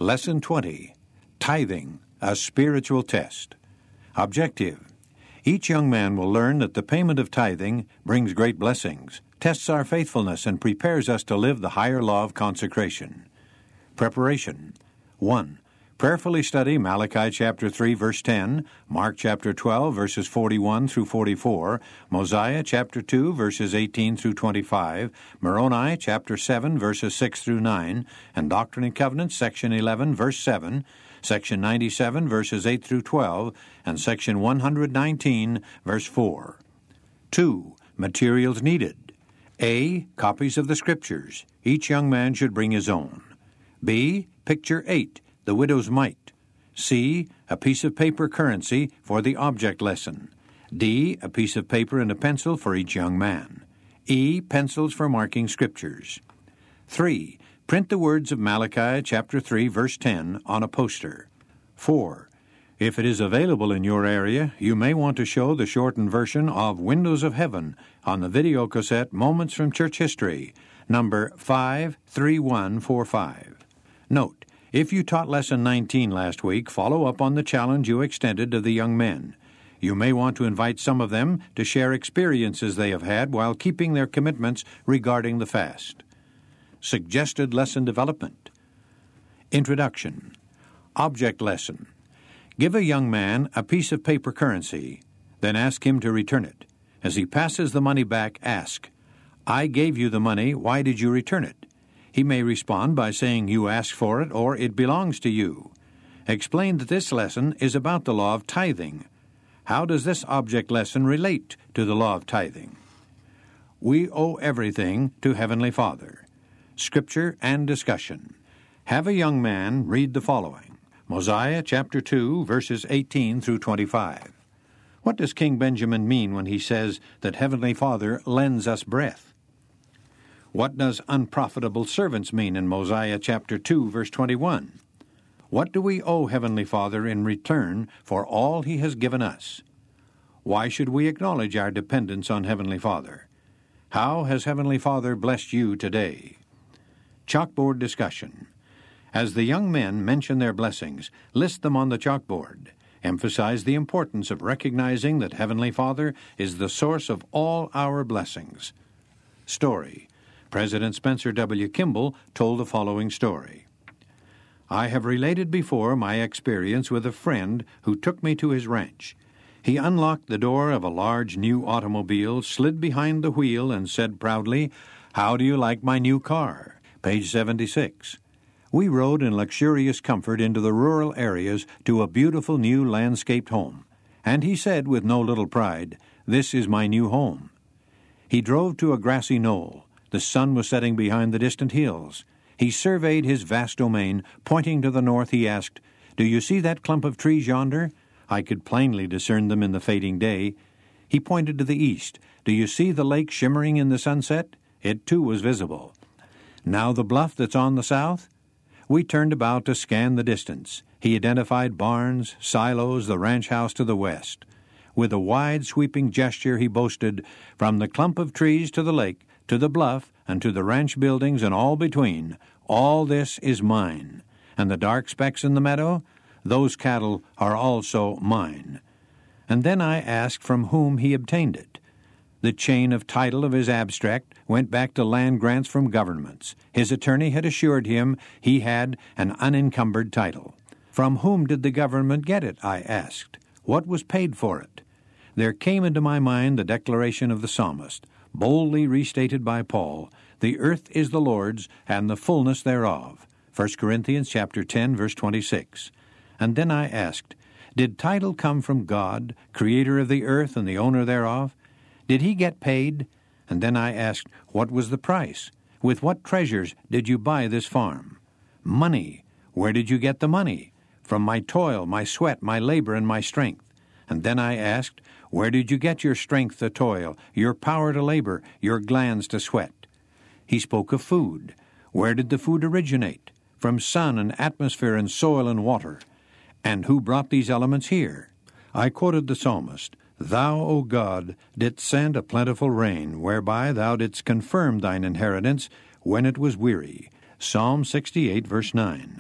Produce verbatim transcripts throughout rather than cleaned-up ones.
Lesson twenty, Tithing, a Spiritual Test. Objective. Each young man will learn that the payment of tithing brings great blessings, tests our faithfulness, and prepares us to live the higher law of consecration. Preparation. one. Prayerfully study Malachi chapter three, verse ten, Mark chapter twelve, verses forty-one through forty-four, Mosiah chapter two, verses eighteen through twenty-five, Moroni chapter seven, verses six through nine, and Doctrine and Covenants, section eleven, verse seven, section ninety-seven, verses eight through twelve, and section one nineteen, verse four. two. Materials needed. A. Copies of the Scriptures. Each young man should bring his own. B. Picture eight. The widow's mite. C. A piece of paper currency for the object lesson. D. A piece of paper and a pencil for each young man. E. Pencils for marking scriptures. three. Print the words of Malachi chapter three, verse ten on a poster. four. If it is available in your area, you may want to show the shortened version of Windows of Heaven on the video cassette Moments from Church History, number five three one four five. Note, if you taught Lesson nineteen last week, follow up on the challenge you extended to the young men. You may want to invite some of them to share experiences they have had while keeping their commitments regarding the fast. Suggested lesson development. Introduction. Object lesson. Give a young man a piece of paper currency, then ask him to return it. As he passes the money back, ask, "I gave you the money, why did you return it?" He may respond by saying you asked for it or it belongs to you. Explain that this lesson is about the law of tithing. How does this object lesson relate to the law of tithing? We owe everything to Heavenly Father. Scripture and discussion. Have a young man read the following. Mosiah chapter two, verses eighteen through twenty-five. What does King Benjamin mean when he says that Heavenly Father lends us breath? What does unprofitable servants mean in Mosiah chapter two, verse twenty-one? What do we owe Heavenly Father in return for all He has given us? Why should we acknowledge our dependence on Heavenly Father? How has Heavenly Father blessed you today? Chalkboard discussion. As the young men mention their blessings, list them on the chalkboard. Emphasize the importance of recognizing that Heavenly Father is the source of all our blessings. Story. President Spencer W. Kimball told the following story. I have related before my experience with a friend who took me to his ranch. He unlocked the door of a large new automobile, slid behind the wheel, and said proudly, "How do you like my new car?" Page seventy-six. We rode in luxurious comfort into the rural areas to a beautiful new landscaped home. And he said with no little pride, "This is my new home." He drove to a grassy knoll. The sun was setting behind the distant hills. He surveyed his vast domain. Pointing to the north, he asked, "Do you see that clump of trees yonder?" I could plainly discern them in the fading day. He pointed to the east. "Do you see the lake shimmering in the sunset?" It, too, was visible. "Now the bluff that's on the south?" We turned about to scan the distance. He identified barns, silos, the ranch house to the west. With a wide, sweeping gesture, he boasted, "From the clump of trees to the lake, to the bluff, and to the ranch buildings and all between, all this is mine. And the dark specks in the meadow? Those cattle are also mine." And then I asked from whom he obtained it. The chain of title of his abstract went back to land grants from governments. His attorney had assured him he had an unencumbered title. From whom did the government get it? I asked. What was paid for it? There came into my mind the declaration of the psalmist, boldly restated by Paul, "The earth is the Lord's, and the fullness thereof." First Corinthians chapter ten, verse twenty-six. And then I asked, did title come from God, creator of the earth and the owner thereof? Did he get paid? And then I asked, what was the price? With what treasures did you buy this farm? Money. Where did you get the money? From my toil, my sweat, my labor, and my strength. And then I asked, where did you get your strength to toil, your power to labor, your glands to sweat? He spoke of food. Where did the food originate? From sun and atmosphere and soil and water. And who brought these elements here? I quoted the psalmist, "Thou, O God, didst send a plentiful rain, whereby thou didst confirm thine inheritance when it was weary." Psalm sixty-eight, verse nine.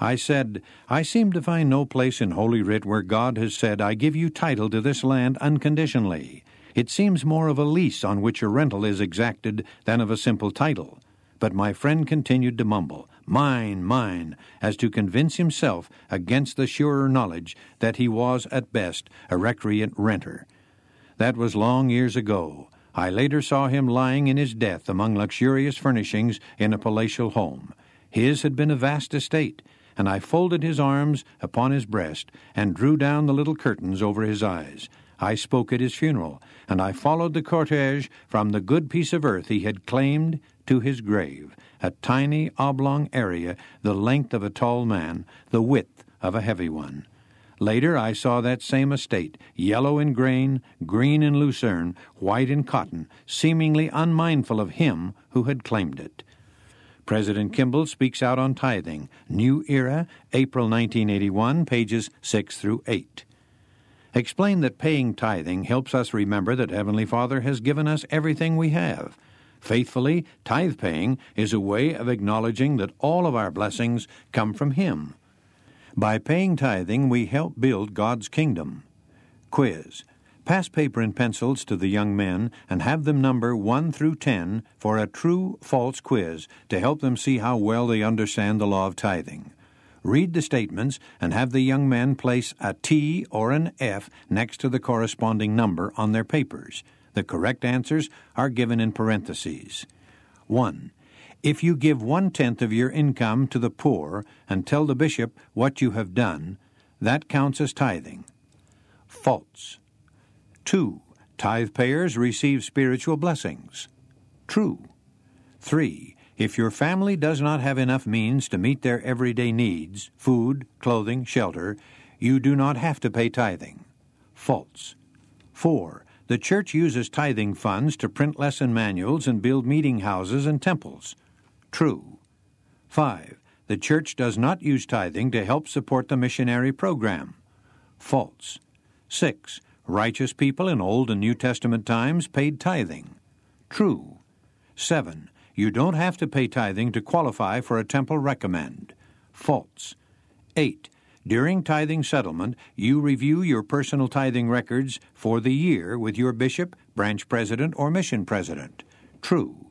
I said, I seem to find no place in Holy Writ where God has said, I give you title to this land unconditionally. It seems more of a lease on which a rental is exacted than of a simple title. But my friend continued to mumble, mine, mine, as to convince himself against the surer knowledge that he was, at best, a recreant renter. That was long years ago. I later saw him lying in his death among luxurious furnishings in a palatial home. His had been a vast estate, and I folded his arms upon his breast and drew down the little curtains over his eyes. I spoke at his funeral, and I followed the cortege from the good piece of earth he had claimed to his grave, a tiny oblong area the length of a tall man, the width of a heavy one. Later I saw that same estate, yellow in grain, green in lucerne, white in cotton, seemingly unmindful of him who had claimed it. President Kimball speaks out on tithing, New Era, April nineteen eighty-one, pages six through eight. Explain that paying tithing helps us remember that Heavenly Father has given us everything we have. Faithfully, tithe-paying is a way of acknowledging that all of our blessings come from Him. By paying tithing, we help build God's kingdom. Quiz. Pass paper and pencils to the young men and have them number one through ten for a true-false quiz to help them see how well they understand the law of tithing. Read the statements and have the young men place a T or an F next to the corresponding number on their papers. The correct answers are given in parentheses. one. If you give one-tenth of your income to the poor and tell the bishop what you have done, that counts as tithing. False. two. Tithe payers receive spiritual blessings. True. three. If your family does not have enough means to meet their everyday needs, food, clothing, shelter, you do not have to pay tithing. False. four. The church uses tithing funds to print lesson manuals and build meeting houses and temples. True. five. The church does not use tithing to help support the missionary program. False. six. Righteous people in Old and New Testament times paid tithing. True. seven. You don't have to pay tithing to qualify for a temple recommend. False. eight. During tithing settlement, you review your personal tithing records for the year with your bishop, branch president, or mission president. True.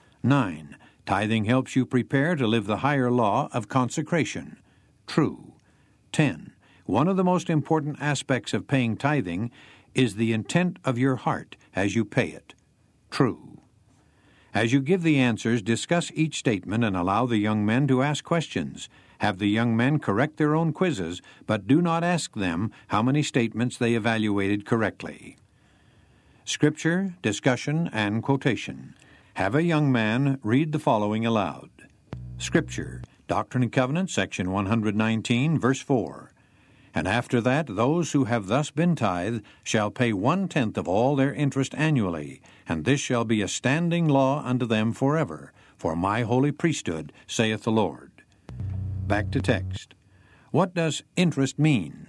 nine. Tithing helps you prepare to live the higher law of consecration. True. ten. One of the most important aspects of paying tithing is the intent of your heart as you pay it. True. As you give the answers, discuss each statement and allow the young men to ask questions. Have the young men correct their own quizzes, but do not ask them how many statements they evaluated correctly. Scripture, discussion, and quotation. Have a young man read the following aloud. Scripture, Doctrine and Covenants, section one hundred nineteen, verse four. And after that, those who have thus been tithed shall pay one-tenth of all their interest annually, and this shall be a standing law unto them forever, for my holy priesthood, saith the Lord. Back to text. What does interest mean?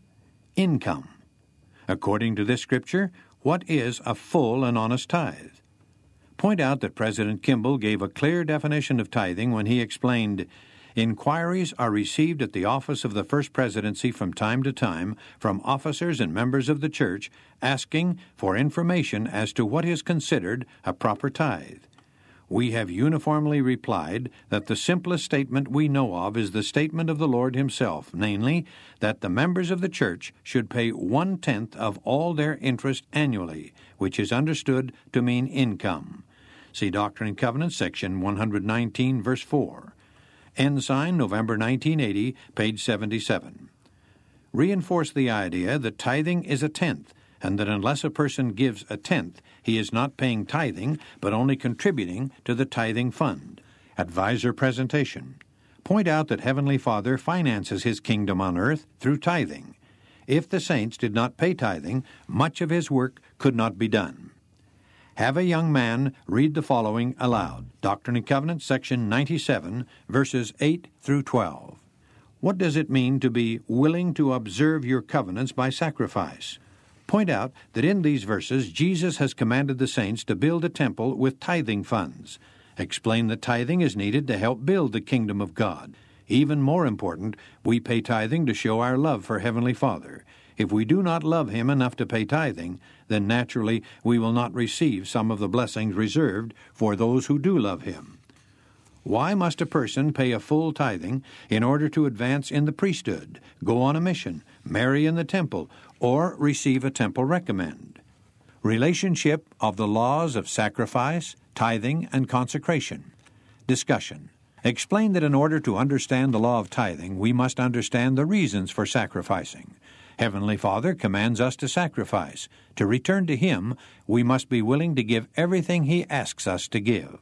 Income. According to this scripture, what is a full and honest tithe? Point out that President Kimball gave a clear definition of tithing when he explained, inquiries are received at the office of the First Presidency from time to time from officers and members of the church asking for information as to what is considered a proper tithe. We have uniformly replied that the simplest statement we know of is the statement of the Lord Himself, namely, that the members of the church should pay one-tenth of all their interest annually, which is understood to mean income. See Doctrine and Covenants, section one hundred nineteen, verse four. Ensign, November nineteen eighty, page seventy-seven. Reinforce the idea that tithing is a tenth, and that unless a person gives a tenth, he is not paying tithing, but only contributing to the tithing fund. Advisor presentation. Point out that Heavenly Father finances His kingdom on earth through tithing. If the saints did not pay tithing, much of His work could not be done. Have a young man read the following aloud. Doctrine and Covenants, section ninety-seven, verses eight through twelve. What does it mean to be willing to observe your covenants by sacrifice? Point out that in these verses, Jesus has commanded the saints to build a temple with tithing funds. Explain that tithing is needed to help build the kingdom of God. Even more important, we pay tithing to show our love for Heavenly Father. If we do not love Him enough to pay tithing, then naturally we will not receive some of the blessings reserved for those who do love Him. Why must a person pay a full tithing in order to advance in the priesthood, go on a mission, marry in the temple, or receive a temple recommend? Relationship of the laws of sacrifice, tithing, and consecration. Discussion. Explain that in order to understand the law of tithing, we must understand the reasons for sacrificing. Heavenly Father commands us to sacrifice. To return to Him, we must be willing to give everything He asks us to give.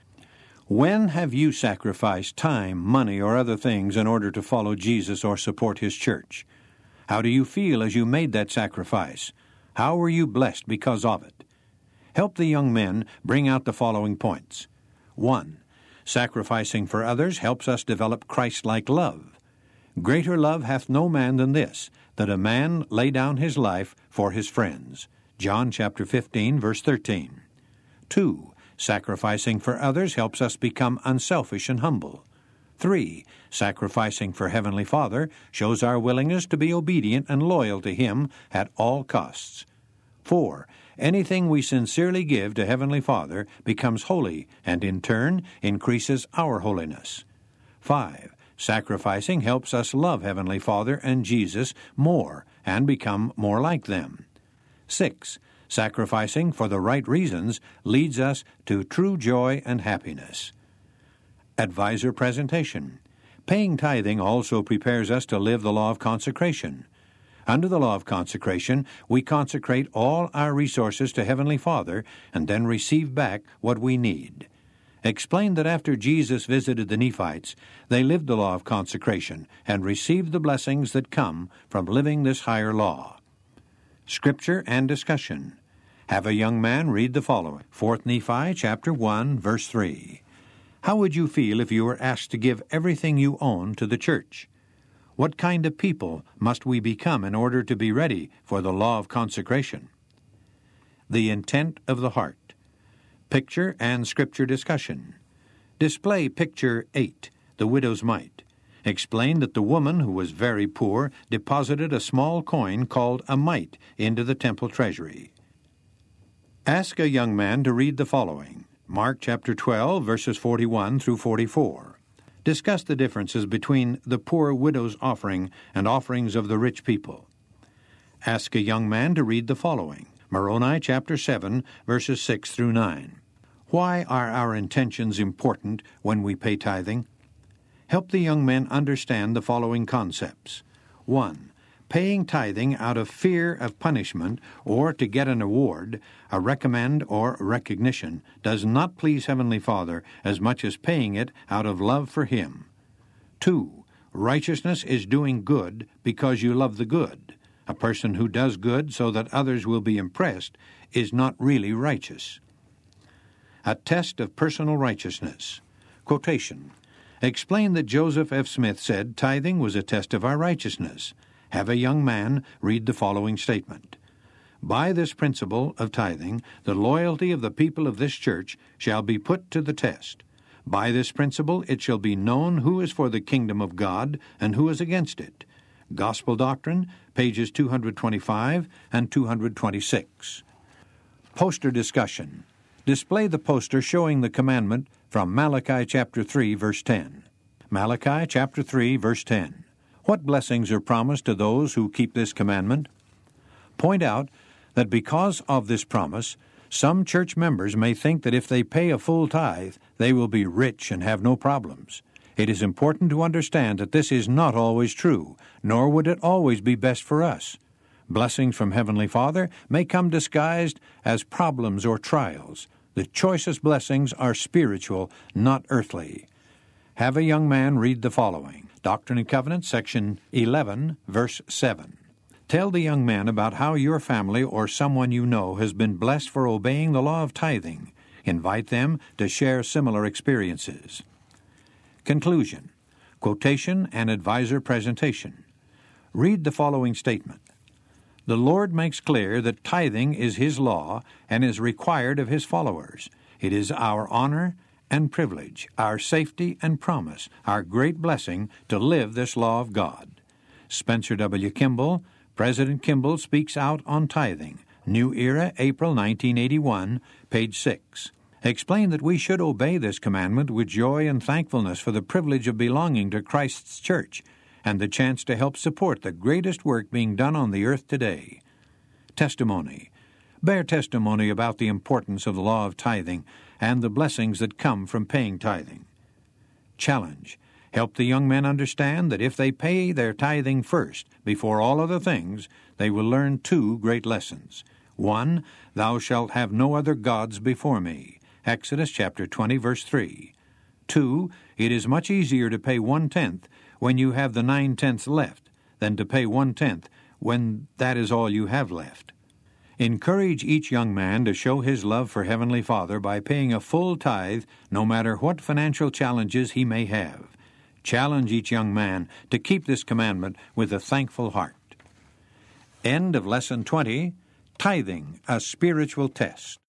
When have you sacrificed time, money, or other things in order to follow Jesus or support His church? How do you feel as you made that sacrifice? How were you blessed because of it? Help the young men bring out the following points. One, sacrificing for others helps us develop Christ-like love. Greater love hath no man than this, that a man lay down his life for his friends. John chapter fifteen, verse thirteen. Two, sacrificing for others helps us become unselfish and humble. Three, sacrificing for Heavenly Father shows our willingness to be obedient and loyal to Him at all costs. Four, anything we sincerely give to Heavenly Father becomes holy and in turn increases our holiness. Five, sacrificing helps us love Heavenly Father and Jesus more and become more like them. Six, sacrificing for the right reasons leads us to true joy and happiness. Advisor presentation. Paying tithing also prepares us to live the law of consecration. Under the law of consecration, we consecrate all our resources to Heavenly Father and then receive back what we need. Explain that after Jesus visited the Nephites, they lived the law of consecration and received the blessings that come from living this higher law. Scripture and discussion. Have a young man read the following. Fourth Nephi chapter one, verse three. How would you feel if you were asked to give everything you own to the church? What kind of people must we become in order to be ready for the law of consecration? The intent of the heart. Picture and scripture discussion. Display picture eight, the widow's mite. Explain that the woman who was very poor deposited a small coin called a mite into the temple treasury. Ask a young man to read the following. Mark chapter twelve, verses forty-one through forty-four. Discuss the differences between the poor widow's offering and offerings of the rich people. Ask a young man to read the following. Moroni chapter seven, verses six through nine. Why are our intentions important when we pay tithing? Help the young men understand the following concepts. One, paying tithing out of fear of punishment or to get an award, a recommend or recognition, does not please Heavenly Father as much as paying it out of love for Him. Two, righteousness is doing good because you love the good. A person who does good so that others will be impressed is not really righteous. A test of personal righteousness. Quotation. Explain that Joseph F. Smith said tithing was a test of our righteousness. Have a young man read the following statement. By this principle of tithing, the loyalty of the people of this church shall be put to the test. By this principle it shall be known who is for the kingdom of God and who is against it. Gospel Doctrine, pages two hundred twenty-five and two hundred twenty-six. Poster discussion. Display the poster showing the commandment from Malachi chapter three, verse ten. Malachi chapter three, verse ten. What blessings are promised to those who keep this commandment? Point out that because of this promise, some church members may think that if they pay a full tithe, they will be rich and have no problems. It is important to understand that this is not always true, nor would it always be best for us. Blessings from Heavenly Father may come disguised as problems or trials. The choicest blessings are spiritual, not earthly. Have a young man read the following. Doctrine and Covenants, section eleven, verse seven. Tell the young man about how your family or someone you know has been blessed for obeying the law of tithing. Invite them to share similar experiences. Conclusion. Quotation and advisor presentation. Read the following statement. The Lord makes clear that tithing is His law and is required of His followers. It is our honor and privilege, our safety and promise, our great blessing to live this law of God. Spencer W. Kimball, President Kimball speaks out on tithing. New Era, April nineteen eighty-one, page six. Explain that we should obey this commandment with joy and thankfulness for the privilege of belonging to Christ's church and the chance to help support the greatest work being done on the earth today. Testimony. Bear testimony about the importance of the law of tithing and the blessings that come from paying tithing. Challenge. Help the young men understand that if they pay their tithing first, before all other things, they will learn two great lessons. One, thou shalt have no other gods before me. Exodus chapter twenty, verse three. Two, it is much easier to pay one-tenth when you have the nine-tenths left than to pay one-tenth when that is all you have left. Encourage each young man to show his love for Heavenly Father by paying a full tithe no matter what financial challenges he may have. Challenge each young man to keep this commandment with a thankful heart. End of Lesson twenty, Tithing, a Spiritual Test.